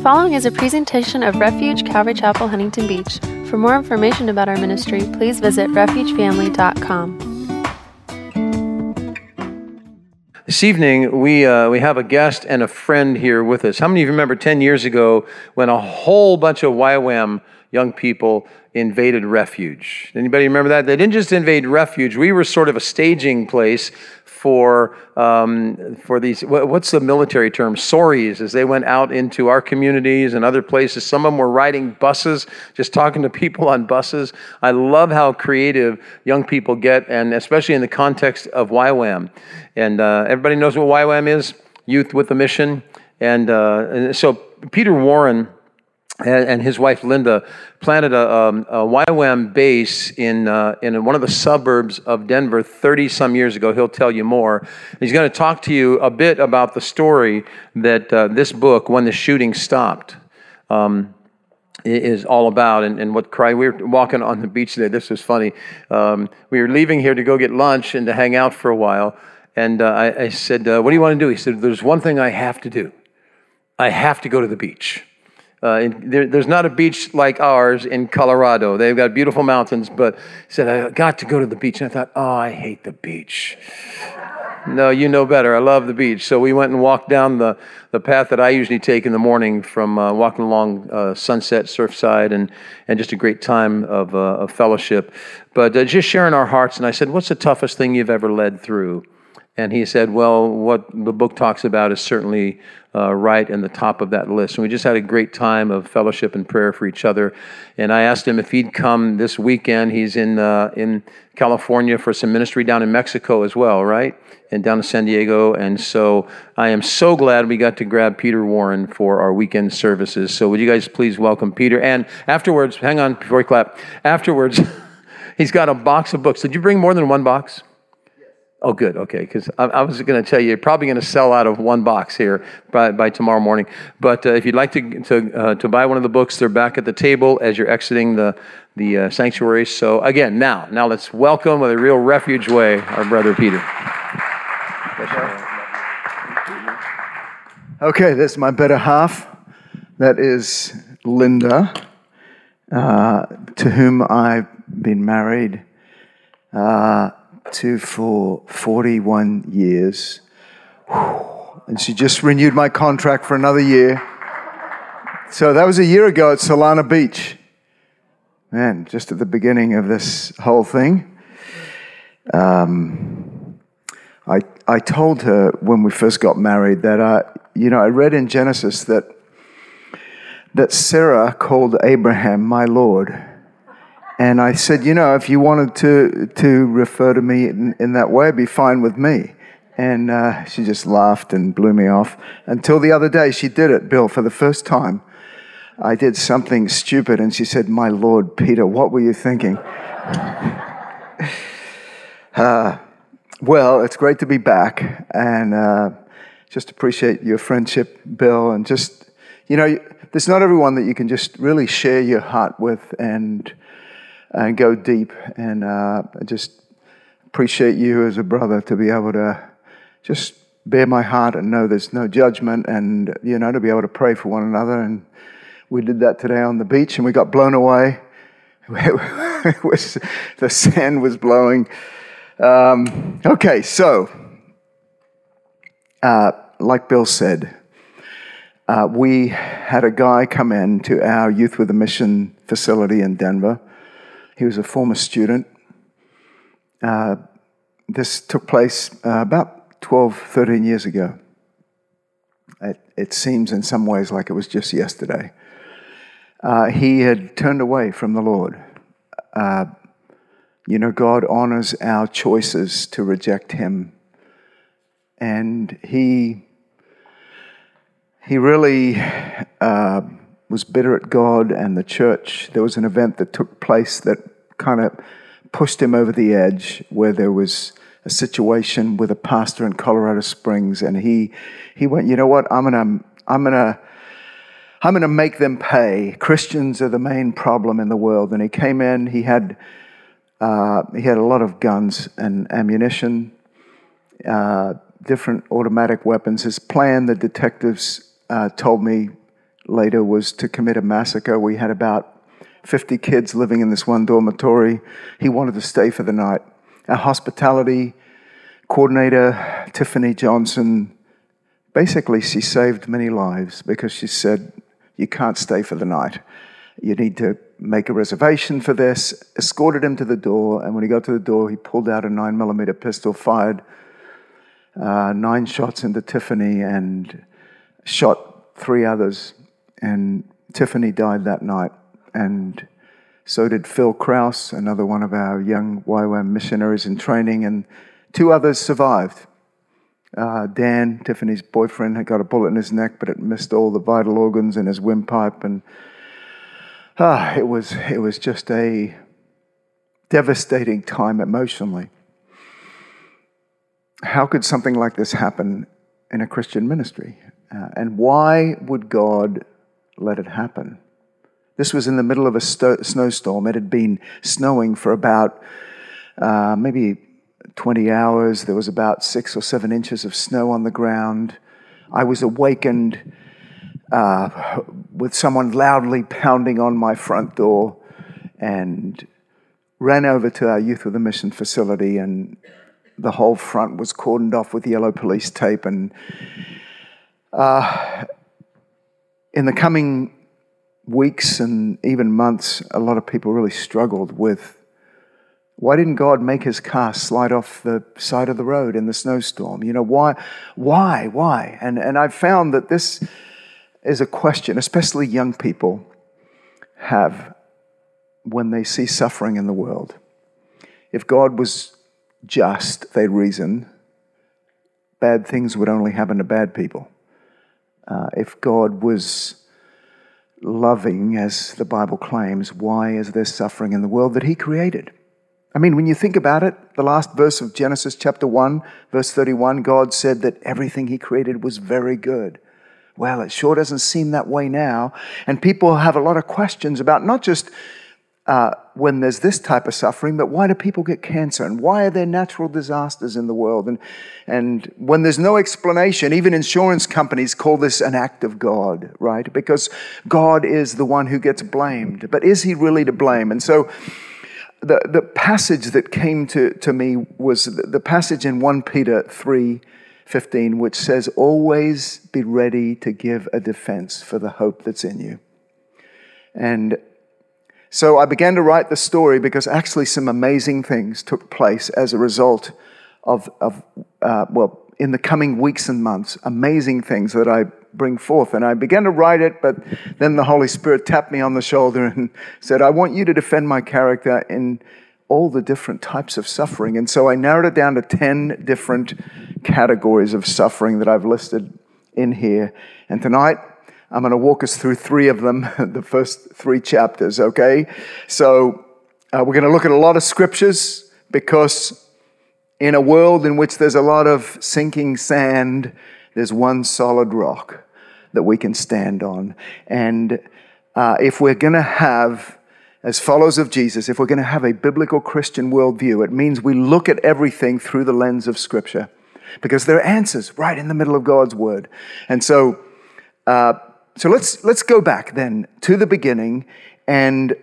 following is a presentation of Refuge Calvary Chapel, Huntington Beach. For more information about our ministry, please visit refugefamily.com. This evening, we have a guest and a friend here with us. How many of you remember 10 years ago when a whole bunch of YWAM young people invaded Refuge? Anybody remember that? They didn't just invade Refuge. We were sort of a staging place for these, what's the military term? Sorries, as they went out into our communities and other places. Some of them were riding buses, just talking to people on buses. I love how creative young people get, and especially in the context of YWAM. And everybody knows what YWAM is, Youth with a Mission. And so Peter Warren and his wife Linda planted a YWAM base in one of the suburbs of Denver 30-some years ago. He'll tell you more. He's going to talk to you a bit about the story that this book, When the Shooting Stopped, is all about, and what we were walking on the beach today. This was funny. We were leaving here to go get lunch and to hang out for a while, and I said, what do you want to do? He said, there's one thing I have to do. I have to go to the beach. There's not a beach like ours in Colorado. They've got beautiful mountains, but he said, I got to go to the beach. And I thought, oh, I hate the beach. No, you know better. I love the beach. So we went and walked down the path that I usually take in the morning from walking along Sunset, Surfside, and just a great time of fellowship. But just sharing our hearts. And I said, what's the toughest thing you've ever led through? And he said, well, what the book talks about is certainly right in the top of that list. And we just had a great time of fellowship and prayer for each other. And I asked him if he'd come this weekend. He's in California for some ministry down in Mexico as well, right? And down in San Diego. And so I am so glad we got to grab Peter Warren for our weekend services. So would you guys please welcome Peter? And afterwards, hang on before you clap. Afterwards, he's got a box of books. Did you bring more than one box? Oh, good. Okay, because I was going to tell you, you're probably going to sell out of one box here by tomorrow morning. But if you'd like to buy one of the books, they're back at the table as you're exiting the sanctuary. So again, now let's welcome with a real Refuge way our brother Peter. Okay, that's my better half. That is Linda, to whom I've been married to for 41 years. And she just renewed my contract for another year. So that was a year ago at Solana Beach. Man, just at the beginning of this whole thing. I told her when we first got married that, I read in Genesis that Sarah called Abraham my Lord. And I said, if you wanted to refer to me in that way, it'd be fine with me. And she just laughed and blew me off. Until the other day, she did it, Bill, for the first time. I did something stupid, and she said, my Lord, Peter, what were you thinking? Well, it's great to be back, and just appreciate your friendship, Bill, and just, there's not everyone that you can just really share your heart with and go deep, and I just appreciate you as a brother to be able to just bear my heart and know there's no judgment, and to be able to pray for one another. And we did that today on the beach, and we got blown away. The sand was blowing. Okay, so like Bill said, we had a guy come in to our Youth with a Mission facility in Denver. He was a former student. This took place about 12, 13 years ago. It seems in some ways like it was just yesterday. He had turned away from the Lord. God honors our choices to reject Him. And he really was bitter at God and the church. There was an event that took place that kind of pushed him over the edge, where there was a situation with a pastor in Colorado Springs, and he went, you know what? I'm gonna make them pay. Christians are the main problem in the world. And he came in. He had a lot of guns and ammunition, different automatic weapons. His plan, the detectives told me later was to commit a massacre. We had about 50 kids living in this one dormitory. He wanted to stay for the night. Our hospitality coordinator, Tiffany Johnson, basically she saved many lives because she said, you can't stay for the night. You need to make a reservation for this. Escorted him to the door, and when he got to the door, he pulled out a 9mm pistol, fired 9 shots into Tiffany and shot 3 others. And Tiffany died that night, and so did Phil Krause, another one of our young YWAM missionaries in training, and 2 others survived. Dan, Tiffany's boyfriend, had got a bullet in his neck, but it missed all the vital organs in his windpipe, and it was just a devastating time emotionally. How could something like this happen in a Christian ministry? And why would God let it happen? This was in the middle of a snowstorm. It had been snowing for about maybe 20 hours. There was about 6 or 7 inches of snow on the ground. I was awakened with someone loudly pounding on my front door, and ran over to our Youth with a Mission facility, and the whole front was cordoned off with yellow police tape. And in the coming weeks and even months, a lot of people really struggled with, why didn't God make his car slide off the side of the road in the snowstorm? You know, why? And I've found that this is a question, especially young people have when they see suffering in the world. If God was just, they reason, bad things would only happen to bad people. If God was loving, as the Bible claims, why is there suffering in the world that he created? I mean, when you think about it, the last verse of Genesis chapter 1, verse 31, God said that everything he created was very good. Well, it sure doesn't seem that way now. And people have a lot of questions about not just when there's this type of suffering, but why do people get cancer? And why are there natural disasters in the world? And when there's no explanation, even insurance companies call this an act of God, right? Because God is the one who gets blamed. But is he really to blame? And so the passage that came to me was the passage in 1 Peter 3:15, which says, always be ready to give a defense for the hope that's in you. And so I began to write the story because actually some amazing things took place as a result of in the coming weeks and months, amazing things that I bring forth. And I began to write it, but then the Holy Spirit tapped me on the shoulder and said, I want you to defend my character in all the different types of suffering. And so I narrowed it down to 10 different categories of suffering that I've listed in here. And tonight, I'm going to walk us through 3 of them, the first 3 chapters, okay? So we're going to look at a lot of scriptures because in a world in which there's a lot of sinking sand, there's one solid rock that we can stand on. And if we're going to have, as followers of Jesus, if we're going to have a biblical Christian worldview, it means we look at everything through the lens of Scripture because there are answers right in the middle of God's Word. And so let's go back then to the beginning and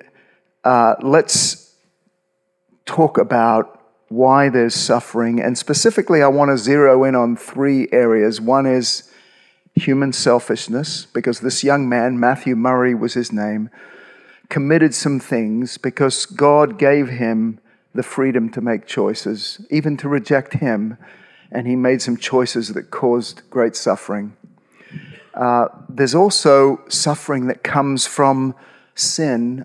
let's talk about why there's suffering. And specifically, I want to zero in on 3 areas. One is human selfishness, because this young man, Matthew Murray was his name, committed some things because God gave him the freedom to make choices, even to reject him, and he made some choices that caused great suffering. There's also suffering that comes from sin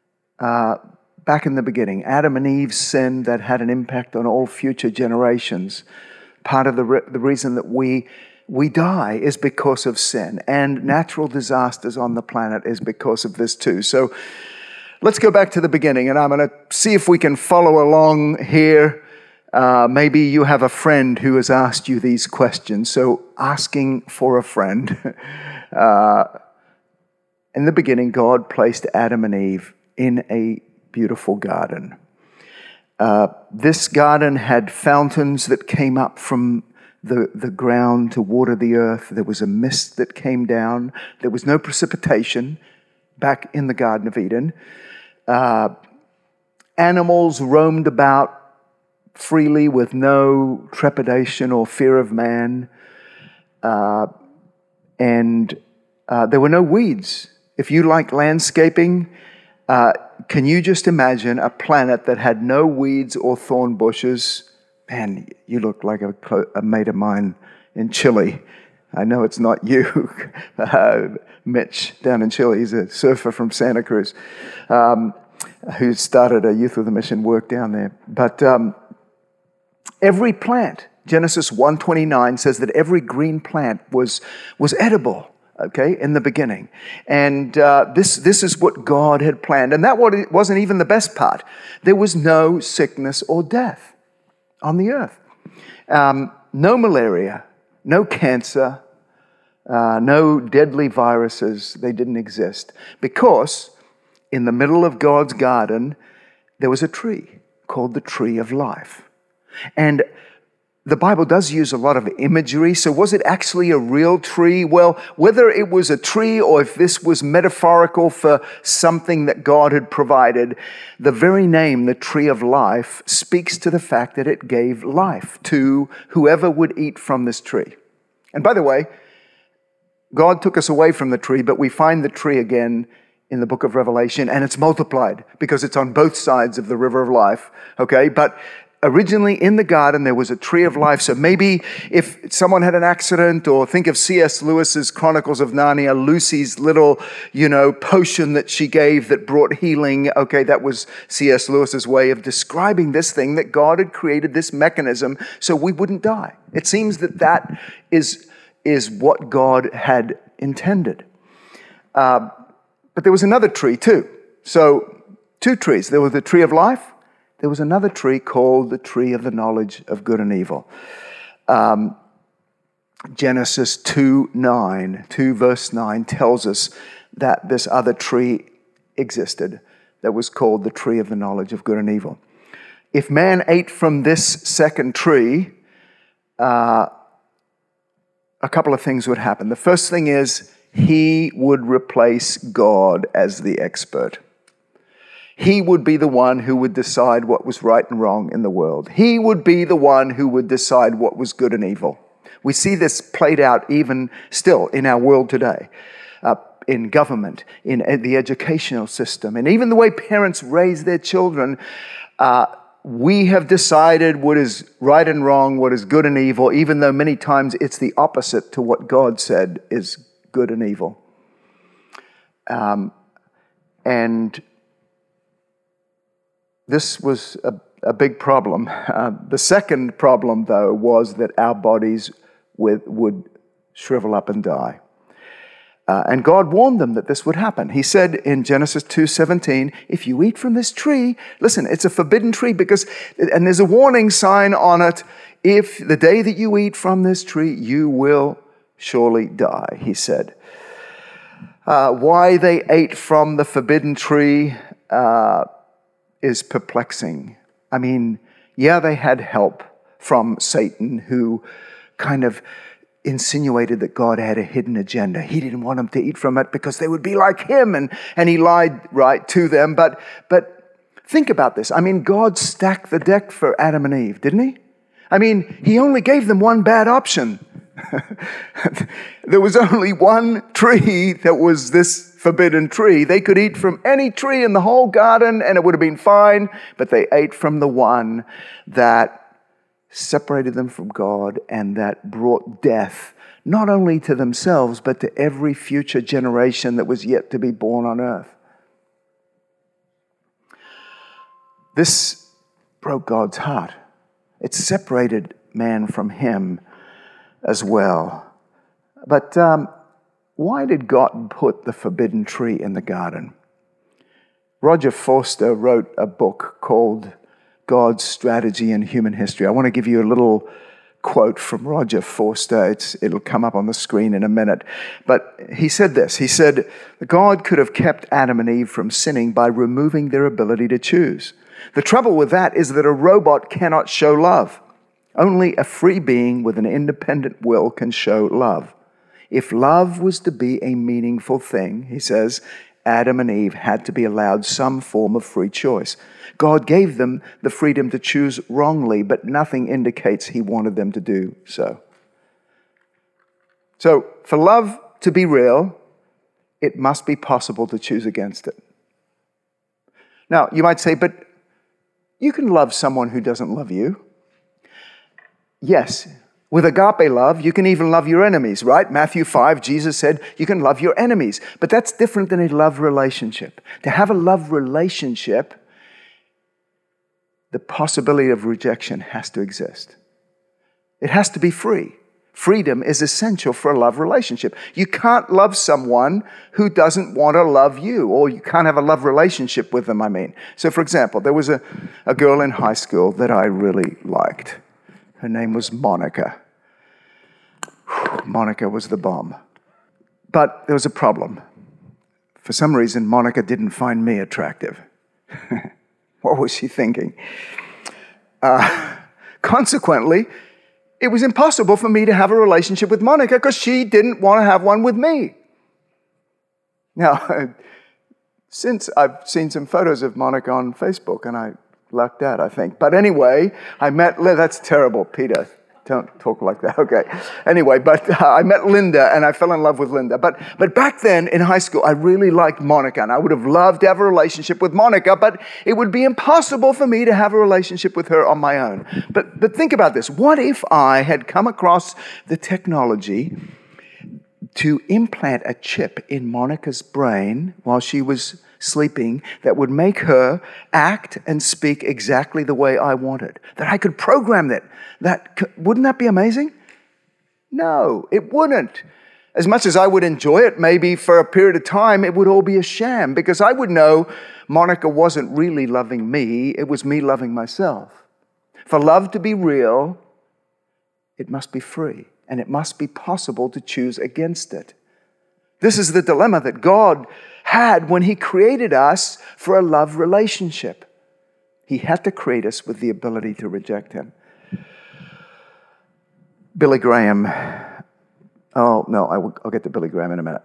back in the beginning. Adam and Eve's sin that had an impact on all future generations. Part of the reason that we die is because of sin, and natural disasters on the planet is because of this too. So let's go back to the beginning, and I'm going to see if we can follow along here. Maybe you have a friend who has asked you these questions. So asking for a friend. In the beginning, God placed Adam and Eve in a beautiful garden. This garden had fountains that came up from the ground to water the earth. There was a mist that came down. There was no precipitation back in the Garden of Eden. Animals roamed about freely with no trepidation or fear of man. And there were no weeds. If you like landscaping, can you just imagine a planet that had no weeds or thorn bushes? Man, you look like a mate of mine in Chile. I know it's not you, Mitch, down in Chile. He's a surfer from Santa Cruz, who started a Youth with a Mission work down there. But every plant, Genesis 1:29 says that every green plant was edible, okay, in the beginning. And this is what God had planned. And that wasn't even the best part. There was no sickness or death on the earth. No malaria, no cancer, no deadly viruses. They didn't exist. Because in the middle of God's garden, there was a tree called the tree of life. And the Bible does use a lot of imagery, so was it actually a real tree? Well, whether it was a tree or if this was metaphorical for something that God had provided, the very name, the tree of life, speaks to the fact that it gave life to whoever would eat from this tree. And by the way, God took us away from the tree, but we find the tree again in the book of Revelation, and it's multiplied because it's on both sides of the river of life, okay? But originally in the garden, there was a tree of life. So maybe if someone had an accident, or think of C.S. Lewis's Chronicles of Narnia, Lucy's little, potion that she gave that brought healing. Okay, that was C.S. Lewis's way of describing this thing, that God had created this mechanism so we wouldn't die. It seems that is what God had intended. But there was another tree too. So 2 trees. There was the tree of life. There was another tree called the tree of the knowledge of good and evil. Genesis 2 verse 9 tells us that this other tree existed that was called the tree of the knowledge of good and evil. If man ate from this second tree, a couple of things would happen. The first thing is he would replace God as the expert. He would be the one who would decide what was right and wrong in the world. He would be the one who would decide what was good and evil. We see this played out even still in our world today, in government, in the educational system, and even the way parents raise their children. We have decided what is right and wrong, what is good and evil, even though many times it's the opposite to what God said is good and evil. And this was a big problem. The second problem, though, was that our bodies would shrivel up and die. And God warned them that this would happen. He said in Genesis 2:17, if you eat from this tree, listen, it's a forbidden tree and there's a warning sign on it. If the day that you eat from this tree, you will surely die, he said. Why they ate from the forbidden tree is perplexing. I mean, yeah, they had help from Satan, who kind of insinuated that God had a hidden agenda. He didn't want them to eat from it because they would be like him, and he lied right to them. But think about this. I mean, God stacked the deck for Adam and Eve, didn't he? I mean, he only gave them one bad option. There was only one tree that was this forbidden tree. They could eat from any tree in the whole garden and it would have been fine, but they ate from the one that separated them from God and that brought death, not only to themselves, but to every future generation that was yet to be born on earth. This broke God's heart. It separated man from him as well. But why did God put the forbidden tree in the garden? Roger Forster wrote a book called God's Strategy in Human History. I want to give you a little quote from Roger Forster. It'll come up on the screen in a minute. But he said this. He said, God could have kept Adam and Eve from sinning by removing their ability to choose. The trouble with that is that a robot cannot show love. Only a free being with an independent will can show love. If love was to be a meaningful thing, he says, Adam and Eve had to be allowed some form of free choice. God gave them the freedom to choose wrongly, but nothing indicates he wanted them to do so. So, for love to be real, it must be possible to choose against it. Now, you might say, but you can love someone who doesn't love you. Yes, with agape love, you can even love your enemies, right? Matthew 5, Jesus said you can love your enemies. But that's different than a love relationship. To have a love relationship, the possibility of rejection has to exist. It has to be free. Freedom is essential for a love relationship. You can't love someone who doesn't want to love you, or you can't have a love relationship with them, I mean. So, for example, there was a girl in high school that I really liked. Her name was Monica. Monica was the bomb. But there was a problem. For some reason, Monica didn't find me attractive. What was she thinking? Consequently, it was impossible for me to have a relationship with Monica because she didn't want to have one with me. Now, since I've seen some photos of Monica on Facebook, and I lucked out, I think. But anyway, I met, that's terrible, Peter. Don't talk like that. Okay. Anyway, but I met Linda and I fell in love with Linda. But back then in high school, I really liked Monica and I would have loved to have a relationship with Monica, but it would be impossible for me to have a relationship with her on my own. But think about this. What if I had come across the technology to implant a chip in Monica's brain while she was sleeping that would make her act and speak exactly the way I wanted? That I could program that. Wouldn't that be amazing? No, it wouldn't. As much as I would enjoy it, maybe for a period of time, it would all be a sham because I would know Monica wasn't really loving me. It was me loving myself. For love to be real, it must be free, and it must be possible to choose against it. This is the dilemma that God had when he created us for a love relationship. He had to create us with the ability to reject him. Billy Graham, I'll get to Billy Graham in a minute.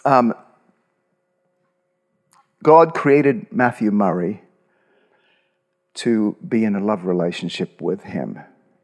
God created Matthew Murray to be in a love relationship with him.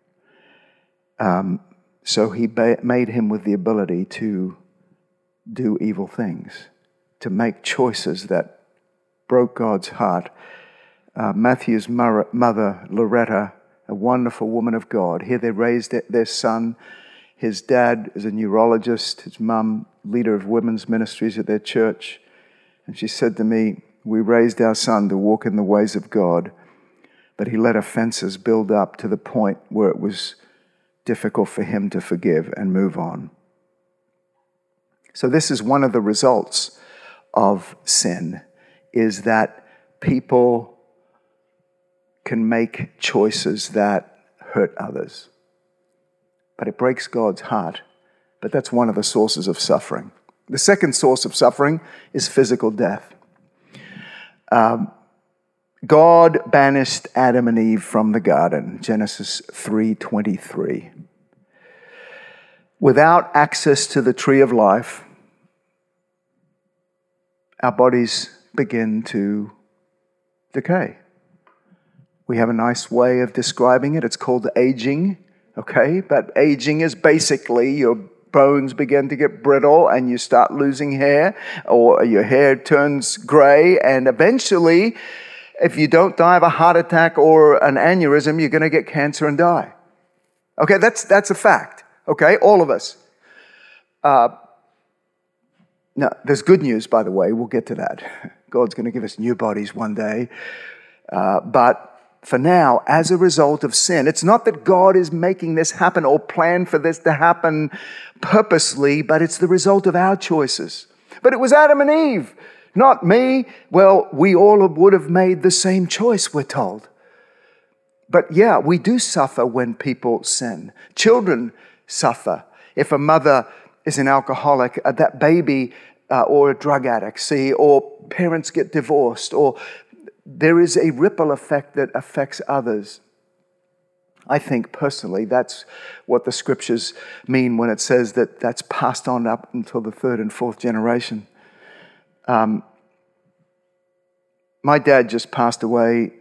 So he made him with the ability to do evil things, to make choices that broke God's heart. Matthew's mother, Loretta, a wonderful woman of God. Here they raised their son. His dad is a neurologist. His mum, leader of women's ministries at their church. And she said to me, we raised our son to walk in the ways of God, but he let offenses build up to the point where it was difficult for him to forgive and move on. So this is one of the results of sin, is that people can make choices that hurt others. But it breaks God's heart. But that's one of the sources of suffering. The second source of suffering is physical death. God banished Adam and Eve from the garden, Genesis 3:23. Without access to the tree of life, our bodies begin to decay. We have a nice way of describing it. It's called aging, okay? But aging is basically your bones begin to get brittle and you start losing hair, or your hair turns gray, and eventually, if you don't die of a heart attack or an aneurysm, you're going to get cancer and die. Okay, that's a fact, okay? All of us. Now, there's good news, by the way. We'll get to that. God's going to give us new bodies one day. But for now, as a result of sin, it's not that God is making this happen or planned for this to happen purposely, but it's the result of our choices. But it was Adam and Eve, not me. Well, we all would have made the same choice, we're told. But yeah, we do suffer when people sin. Children suffer. If a mother is an alcoholic, that baby or a drug addict, or parents get divorced, or there is a ripple effect that affects others. I think personally that's what the scriptures mean when it says that that's passed on up until the third and fourth generation. My dad just passed away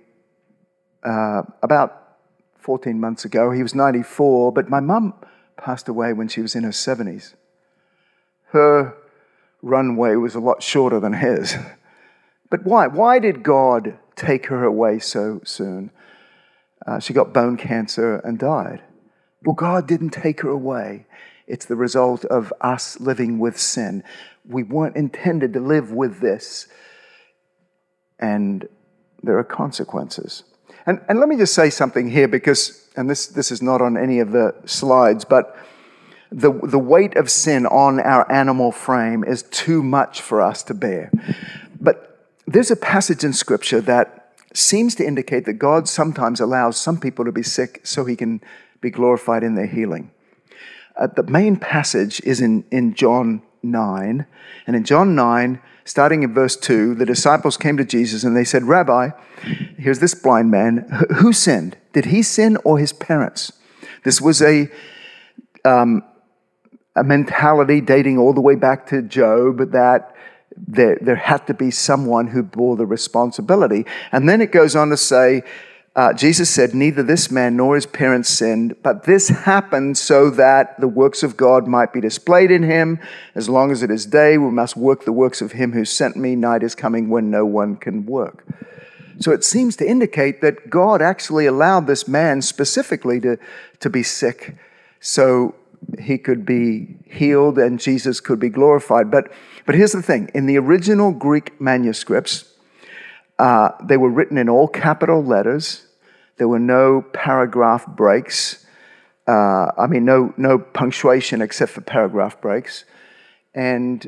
about 14 months ago. He was 94, but my mum passed away when she was in her 70s. Her runway was a lot shorter than his. But why? Why did God take her away so soon? She got bone cancer and died. Well, God didn't take her away. It's the result of us living with sin. We weren't intended to live with this. And there are consequences. And let me just say something here because, and this is not on any of the slides, but the weight of sin on our animal frame is too much for us to bear. But there's a passage in Scripture that seems to indicate that God sometimes allows some people to be sick so he can be glorified in their healing. The main passage is in John 9. And in John 9, starting in verse 2, the disciples came to Jesus and they said, "Rabbi, here's this blind man. Who sinned? Did he sin or his parents?" This was a mentality dating all the way back to Job that there had to be someone who bore the responsibility. And then it goes on to say, Jesus said, "Neither this man nor his parents sinned, but this happened so that the works of God might be displayed in him. As long as it is day, we must work the works of him who sent me. Night is coming when no one can work." So it seems to indicate that God actually allowed this man specifically to be sick so he could be healed and Jesus could be glorified. But here's the thing. In the original Greek manuscripts, they were written in all capital letters. There were no paragraph breaks. No punctuation except for paragraph breaks. And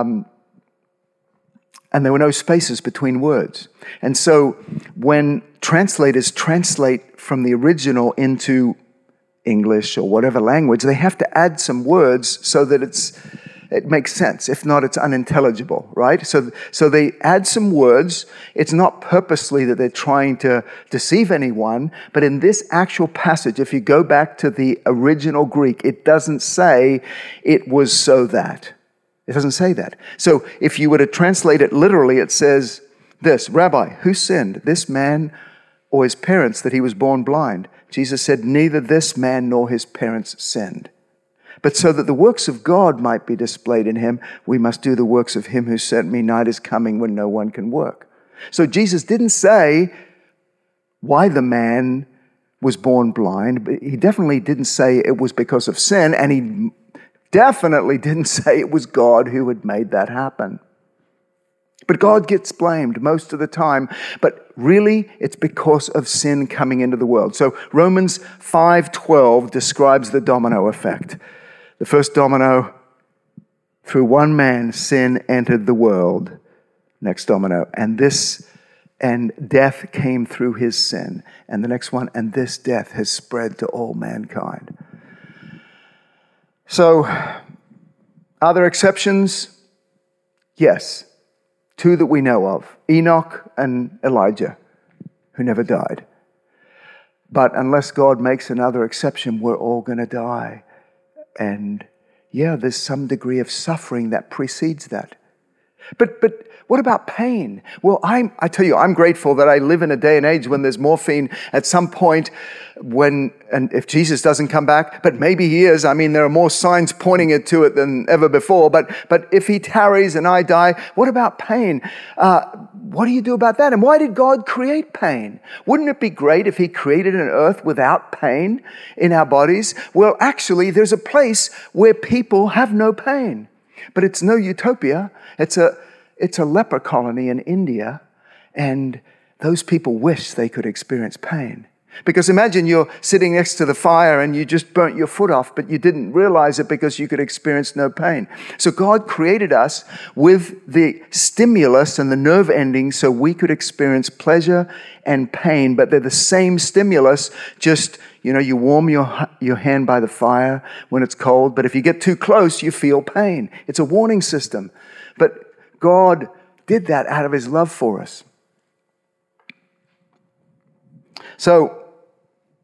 there were no spaces between words. And so when translators translate from the original into English or whatever language, they have to add some words so that it makes sense. If not, it's unintelligible, right? So they add some words. It's not purposely that they're trying to deceive anyone, but in this actual passage, if you go back to the original Greek, it doesn't say it was so that. It doesn't say that. So if you were to translate it literally, it says this, "Rabbi, who sinned, this man or his parents, that he was born blind?" Jesus said, "Neither this man nor his parents sinned. But so that the works of God might be displayed in him, we must do the works of him who sent me. Night is coming when no one can work." So Jesus didn't say why the man was born blind, but he definitely didn't say it was because of sin, and he definitely didn't say it was God who had made that happen. But God gets blamed most of the time, but really it's because of sin coming into the world. So Romans 5:12 describes the domino effect. The first domino, through one man sin entered the world. Next domino, and death came through his sin. And the next one, and this death has spread to all mankind. So, are there exceptions? Yes. Two that we know of, Enoch and Elijah, who never died. But unless God makes another exception, we're all going to die. And yeah, there's some degree of suffering that precedes that. But what about pain? Well, I tell you, I'm grateful that I live in a day and age when there's morphine at some point and if Jesus doesn't come back, but maybe he is. I mean, there are more signs pointing to it than ever before. But if he tarries and I die, what about pain? What do you do about that? And why did God create pain? Wouldn't it be great if he created an earth without pain in our bodies? Well, actually, there's a place where people have no pain. But it's no utopia. It's a leper colony in India, and those people wish they could experience pain. Because imagine you're sitting next to the fire and you just burnt your foot off, but you didn't realize it because you could experience no pain. So God created us with the stimulus and the nerve endings so we could experience pleasure and pain, but they're the same stimulus, just, you warm your hand by the fire when it's cold, but if you get too close, you feel pain. It's a warning system. But God did that out of his love for us. So,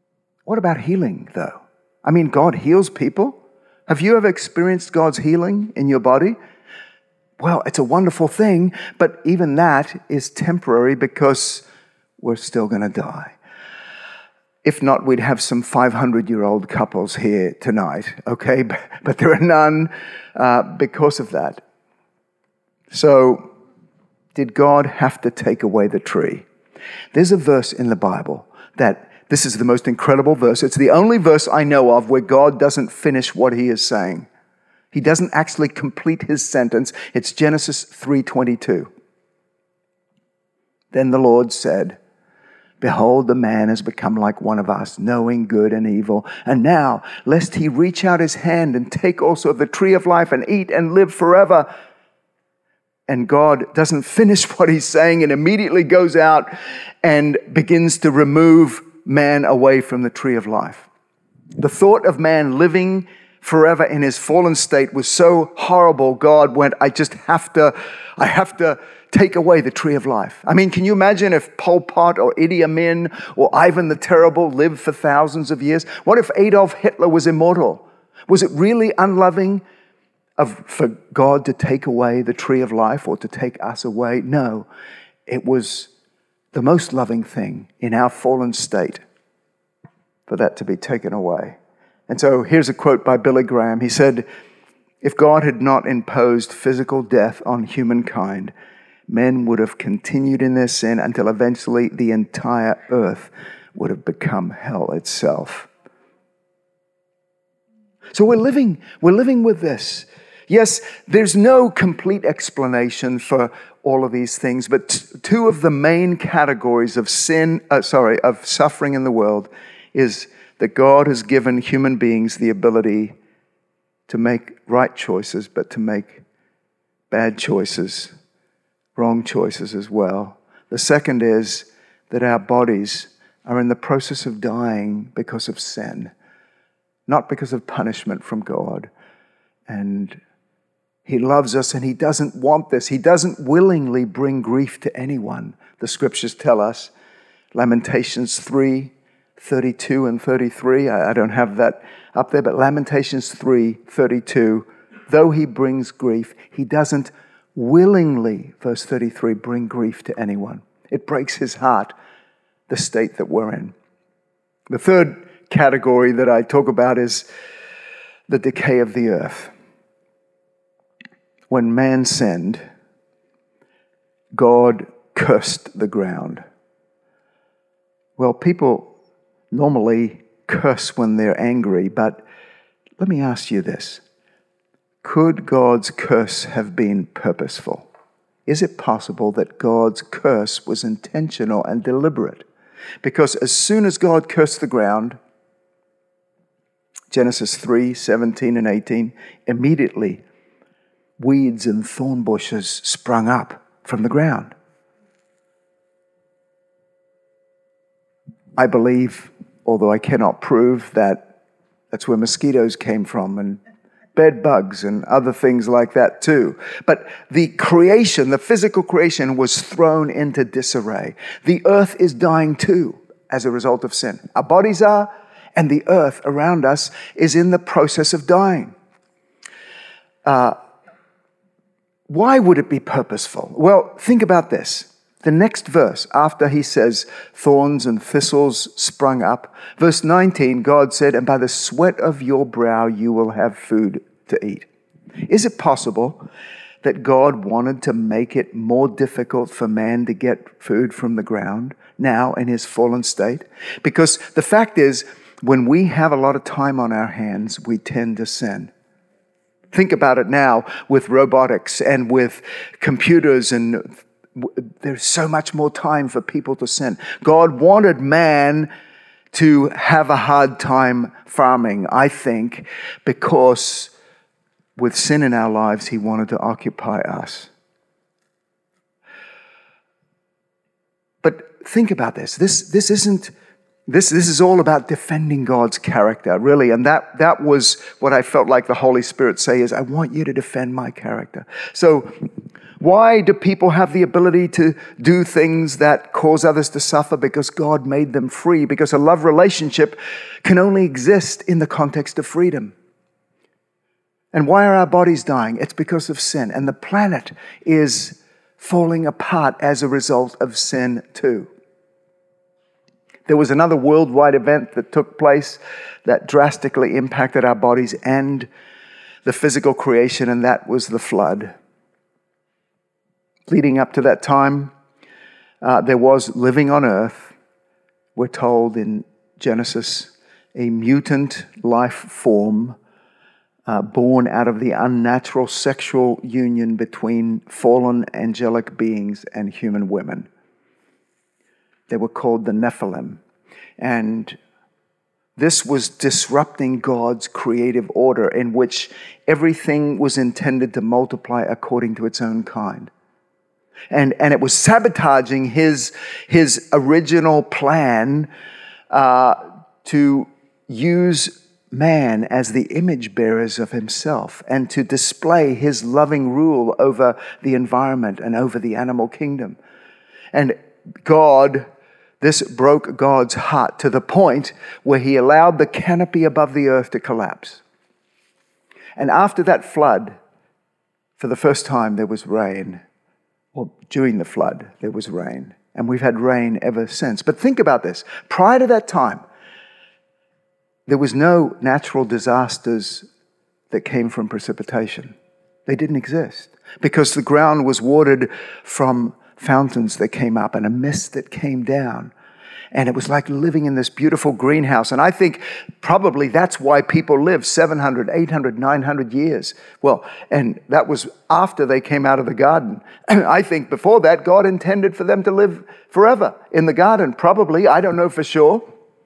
What about healing, though? I mean, God heals people. Have you ever experienced God's healing in your body? Well, it's a wonderful thing, but even that is temporary because we're still going to die. If not, we'd have some 500-year-old couples here tonight, okay? But there are none because of that. So, did God have to take away the tree? There's a verse in the Bible that, this is the most incredible verse. It's the only verse I know of where God doesn't finish what he is saying. He doesn't actually complete his sentence. It's Genesis 3:22. Then the Lord said, "Behold, the man has become like one of us, knowing good and evil. And now, lest he reach out his hand and take also of the tree of life and eat and live forever." And God doesn't finish what he's saying and immediately goes out and begins to remove man away from the tree of life. The thought of man living forever in his fallen state was so horrible, God went, I have to take away the tree of life. I mean, can you imagine if Pol Pot or Idi Amin or Ivan the Terrible lived for thousands of years? What if Adolf Hitler was immortal? Was it really unloving for God to take away the tree of life or to take us away? No, it was the most loving thing in our fallen state for that to be taken away. And so here's a quote by Billy Graham. He said, "If God had not imposed physical death on humankind, men would have continued in their sin until eventually the entire earth would have become hell itself." So we're living with this. Yes, there's no complete explanation for all of these things, but two of the main categories of of suffering in the world is that God has given human beings the ability to make right choices, but to make bad choices, wrong choices as well. The second is that our bodies are in the process of dying because of sin, not because of punishment from God. And he loves us and he doesn't want this. He doesn't willingly bring grief to anyone. The scriptures tell us, Lamentations 3:32 and 33. I don't have that up there, but Lamentations 3:32, though he brings grief, he doesn't willingly, verse 33, bring grief to anyone. It breaks his heart, the state that we're in. The third category that I talk about is the decay of the earth. When man sinned, God cursed the ground. Well, people normally curse when they're angry, but let me ask you this. Could God's curse have been purposeful? Is it possible that God's curse was intentional and deliberate? Because as soon as God cursed the ground, Genesis 3:17 and 18, immediately weeds and thorn bushes sprung up from the ground. I believe, although I cannot prove, that that's where mosquitoes came from and bed bugs and other things like that too. But the creation, the physical creation, was thrown into disarray. The earth is dying too as a result of sin. Our bodies are, and the earth around us is in the process of dying. Why would it be purposeful? Well, think about this. The next verse, after he says, thorns and thistles sprung up, verse 19, God said, and by the sweat of your brow you will have food to eat. Is it possible that God wanted to make it more difficult for man to get food from the ground now in his fallen state? Because the fact is, when we have a lot of time on our hands, we tend to sin. Think about it now with robotics and with computers, and there's so much more time for people to sin. God wanted man to have a hard time farming, I think, because with sin in our lives, he wanted to occupy us. But think about this. This is all about defending God's character, really. And that was what I felt like the Holy Spirit say is, I want you to defend my character. So Why do people have the ability to do things that cause others to suffer? Because God made them free. Because a love relationship can only exist in the context of freedom. And why are our bodies dying? It's because of sin. And the planet is falling apart as a result of sin too. There was another worldwide event that took place that drastically impacted our bodies and the physical creation, and that was the flood. Leading up to that time, there was living on earth, we're told in Genesis, a mutant life form born out of the unnatural sexual union between fallen angelic beings and human women. They were called the Nephilim. And this was disrupting God's creative order in which everything was intended to multiply according to its own kind. And it was sabotaging his original plan to use man as the image bearers of himself and to display his loving rule over the environment and over the animal kingdom. And this broke God's heart to the point where he allowed the canopy above the earth to collapse. And after that flood, for the first time there was rain. Well, during the flood, there was rain. And we've had rain ever since. But think about this. Prior to that time, there was no natural disasters that came from precipitation. They didn't exist because the ground was watered from fountains that came up and a mist that came down. And it was like living in this beautiful greenhouse. And I think probably that's why people live 700, 800, 900 years. Well, and that was after they came out of the garden. I think before that, God intended for them to live forever in the garden. Probably, I don't know for sure.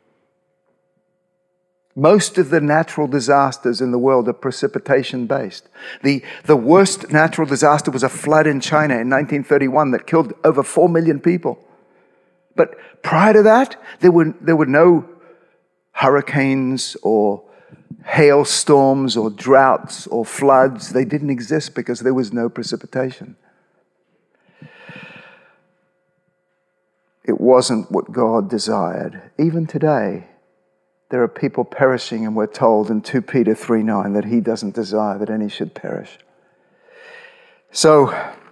Most of the natural disasters in the world are precipitation-based. The worst natural disaster was a flood in China in 1931 that killed over 4 million people. But prior to that, there were no hurricanes or hailstorms or droughts or floods. They didn't exist because there was no precipitation. It wasn't what God desired. Even today, there are people perishing, and we're told in 2 Peter 3:9 that he doesn't desire that any should perish. So,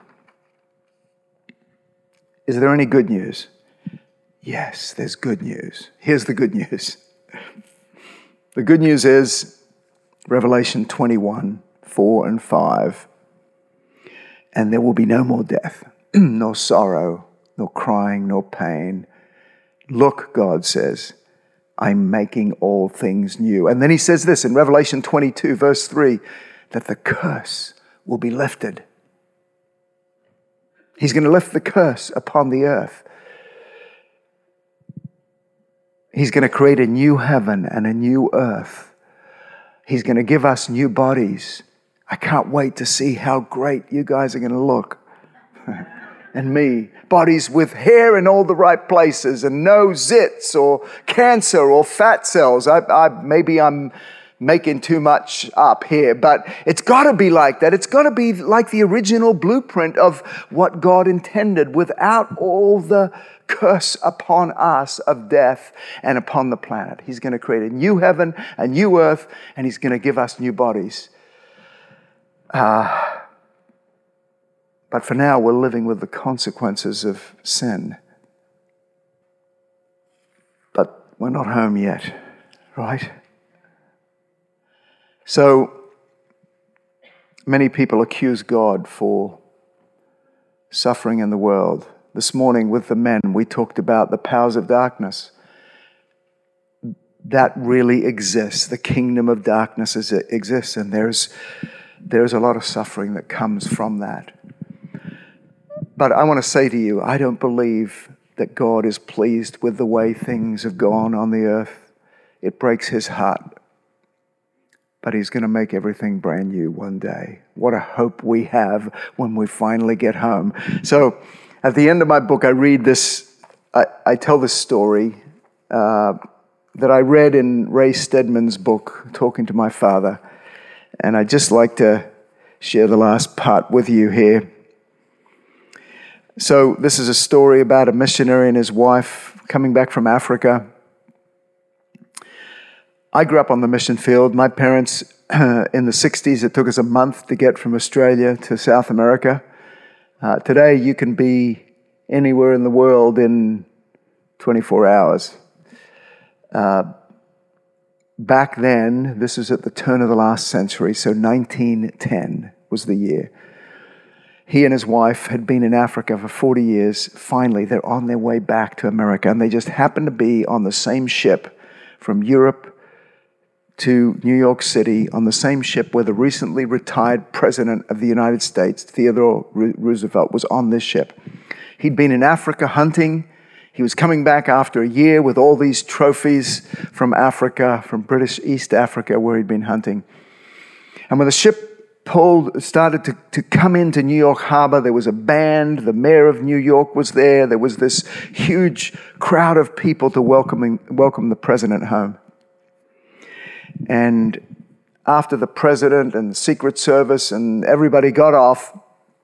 is there any good news? Yes, there's good news. Here's the good news. The good news is Revelation 21:4 and 5. And there will be no more death, nor sorrow, nor crying, nor pain. Look, God says, I'm making all things new. And then he says this in Revelation 22, verse 3, that the curse will be lifted. He's going to lift the curse upon the earth. He's going to create a new heaven and a new earth. He's going to give us new bodies. I can't wait to see how great you guys are going to look. And me. Bodies with hair in all the right places and no zits or cancer or fat cells. Maybe I'm making too much up here, but it's got to be like that. It's got to be like the original blueprint of what God intended without all the curse upon us of death and upon the planet. He's going to create a new heaven, a new earth, and he's going to give us new bodies. But for now, we're living with the consequences of sin. But we're not home yet, right? So many people accuse God for suffering in the world. This morning with the men, we talked about the powers of darkness. That really exists. The kingdom of darkness exists, and there's a lot of suffering that comes from that. But I want to say to you, I don't believe that God is pleased with the way things have gone on the earth. It breaks his heart. But he's going to make everything brand new one day. What a hope we have when we finally get home. So at the end of my book, I read this, I tell this story that I read in Ray Stedman's book, Talking to My Father. And I'd just like to share the last part with you here. So this is a story about a missionary and his wife coming back from Africa. I grew up on the mission field. My parents, in the 60s, it took us a month to get from Australia to South America. Today, you can be anywhere in the world in 24 hours. Back then, this was at the turn of the last century, so 1910 was the year. He and his wife had been in Africa for 40 years. Finally, they're on their way back to America, and they just happened to be on the same ship from Europe to New York City, on the same ship where the recently retired President of the United States, Theodore Roosevelt, was on this ship. He'd been in Africa hunting. He was coming back after a year with all these trophies from Africa, from British East Africa, where he'd been hunting. And when the ship started to come into New York Harbor, there was a band. The mayor of New York was there. There was this huge crowd of people to welcome the president home. And after the president and the Secret Service and everybody got off,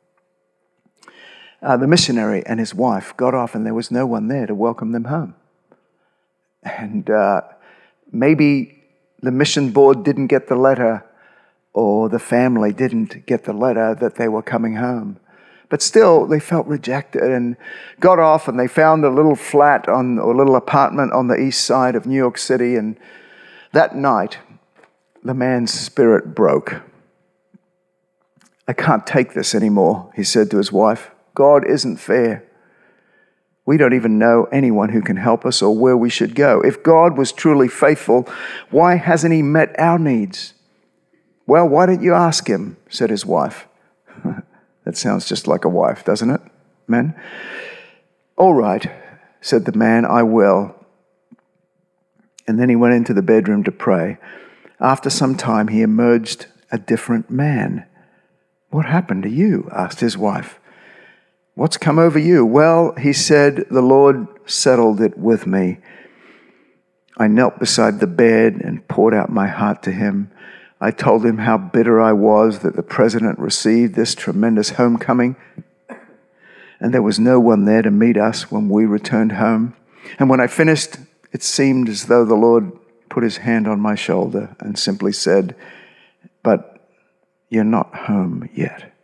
the missionary and his wife got off, and there was no one there to welcome them home. And maybe the mission board didn't get the letter, or the family didn't get the letter that they were coming home. But still, they felt rejected and got off, and they found a little flat or a little apartment on the east side of New York City. And that night, the man's spirit broke. "I can't take this anymore," he said to his wife. "God isn't fair. We don't even know anyone who can help us or where we should go. If God was truly faithful, why hasn't he met our needs?" "Well, why don't you ask him?" said his wife. That sounds just like a wife, doesn't it, men? "All right," said the man, "I will." And then he went into the bedroom to pray. After some time, he emerged a different man. "What happened to you?" asked his wife. "What's come over you?" "Well," he said, "the Lord settled it with me. I knelt beside the bed and poured out my heart to him. I told him how bitter I was that the president received this tremendous homecoming, and there was no one there to meet us when we returned home. And when I finished, it seemed as though the Lord put his hand on my shoulder and simply said, 'But you're not home yet.'"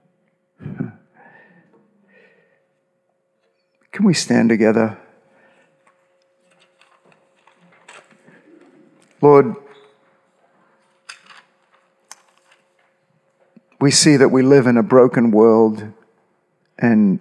Can we stand together? Lord, we see that we live in a broken world, and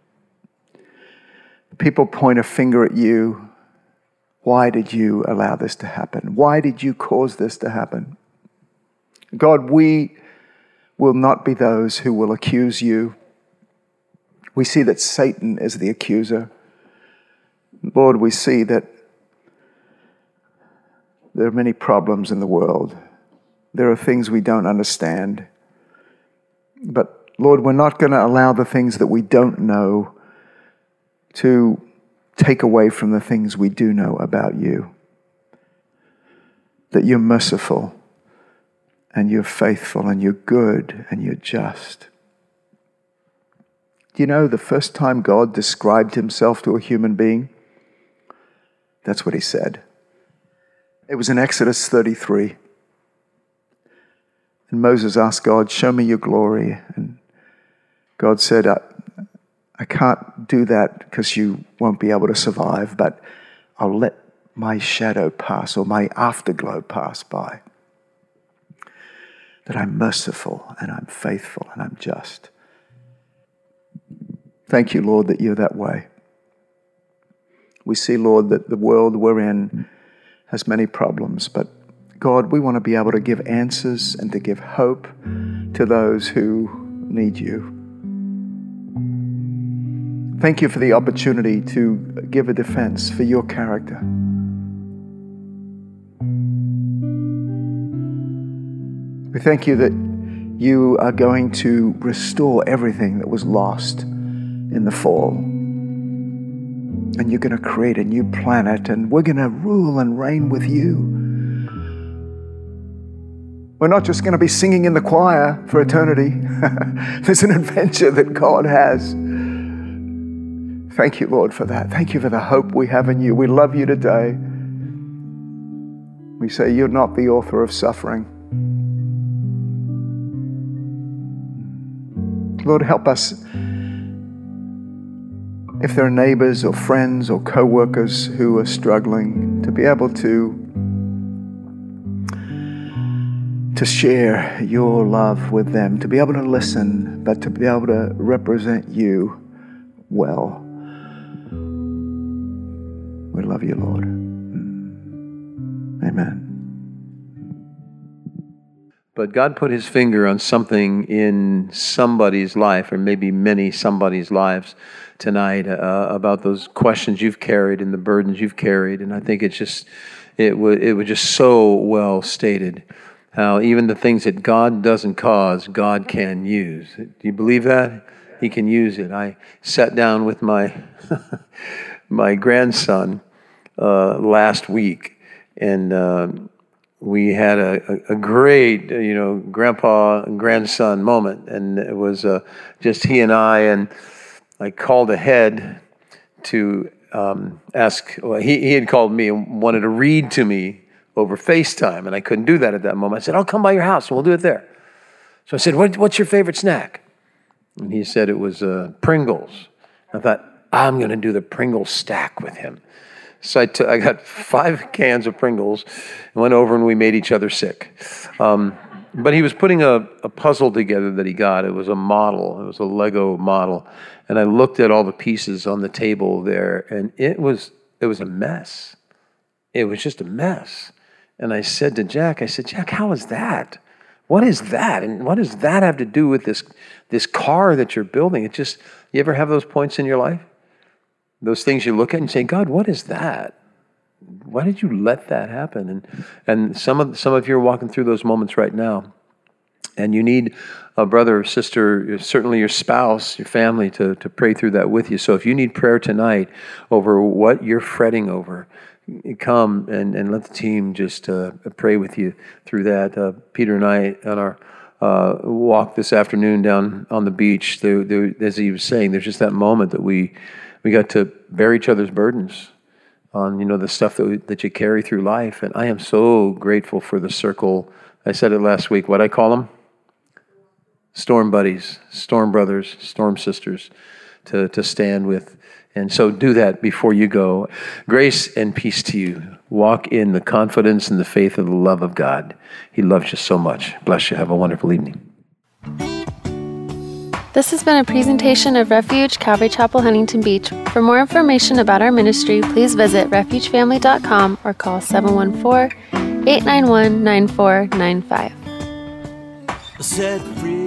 people point a finger at you. Why did you allow this to happen? Why did you cause this to happen? God, we will not be those who will accuse you. We see that Satan is the accuser. Lord, we see that there are many problems in the world. There are things we don't understand. But Lord, we're not going to allow the things that we don't know to take away from the things we do know about you. That you're merciful, and you're faithful, and you're good, and you're just. Do you know the first time God described himself to a human being? That's what he said. It was in Exodus 33. And Moses asked God, "Show me your glory." And God said, I can't do that because you won't be able to survive, but I'll let my shadow pass, or my afterglow pass by. That I'm merciful, and I'm faithful, and I'm just. Thank you, Lord, that you're that way. We see, Lord, that the world we're in has many problems, but God, we want to be able to give answers and to give hope to those who need you. Thank you for the opportunity to give a defense for your character. We thank you that you are going to restore everything that was lost in the fall. And you're going to create a new planet, and we're going to rule and reign with you. We're not just going to be singing in the choir for eternity. There's an adventure that God has Thank you, Lord, for that. Thank you for the hope we have in you. We love you today. We say you're not the author of suffering. Lord, help us. If there are neighbors or friends or co-workers who are struggling, to be able to share your love with them, to be able to listen, but to be able to represent you well. We love you, Lord. Amen. But God put his finger on something in somebody's life, or maybe many somebody's lives tonight, about those questions you've carried and the burdens you've carried. And I think it was just so well stated, how even the things that God doesn't cause, God can use. Do you believe that? He can use it. I sat down with my my grandson last week, and we had a great, grandpa and grandson moment, and it was just he and I called ahead to ask. Well, he had called me and wanted to read to me over FaceTime, and I couldn't do that at that moment. I said, "I'll come by your house and we'll do it there." So I said, "What's your favorite snack?" And he said it was Pringles. I thought, I'm going to do the Pringles stack with him. So I got 5 cans of Pringles and went over and we made each other sick. But he was putting a puzzle together that he got. It was a model. It was a Lego model. And I looked at all the pieces on the table there, and it was a mess. It was just a mess. And I said to Jack, Jack, how is that? What is that? And what does that have to do with this car that you're building? You ever have those points in your life? Those things you look at and say, God, what is that? Why did you let that happen? And some of you are walking through those moments right now, and you need a brother or sister, certainly your spouse, your family, to pray through that with you. So if you need prayer tonight over what you're fretting over, come and let the team just pray with you through that. Peter and I, on our walk this afternoon down on the beach, as he was saying, there's just that moment that we got to bear each other's burdens on, the stuff that you carry through life. And I am so grateful for the circle. I said it last week, what I call them? Storm buddies, storm brothers, storm sisters to stand with. And so do that before you go. Grace and peace to you. Walk in the confidence and the faith of the love of God. He loves you so much. Bless you. Have a wonderful evening. This has been a presentation of Refuge Calvary Chapel, Huntington Beach. For more information about our ministry, please visit refugefamily.com or call 714-891-9495. Set free.